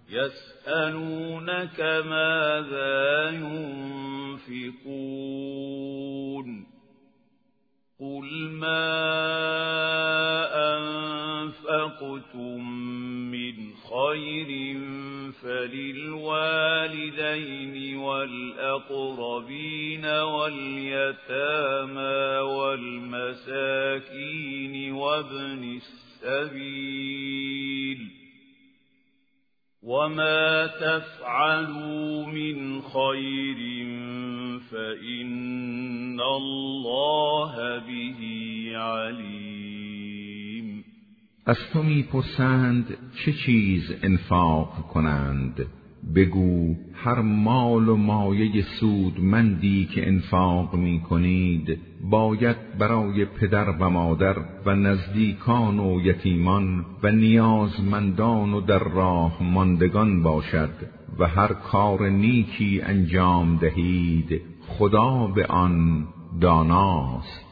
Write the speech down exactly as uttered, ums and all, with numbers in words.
يسألونك ماذا ينفقون قل ما أنفقتم من خير فللوالدين والأقربين واليتامى والمساكين وابن السبيل وما تفعلوا من خير فإن الله به علیم. از تو می‌پرسند چه چیز انفاق کنند؟ بگو هر مال و مایه سودمندی که انفاق می کنید باید برای پدر و مادر و نزدیکان و یتیمان و نیازمندان و در راه ماندگان باشد و هر کار نیکی انجام دهید خدا به آن داناست.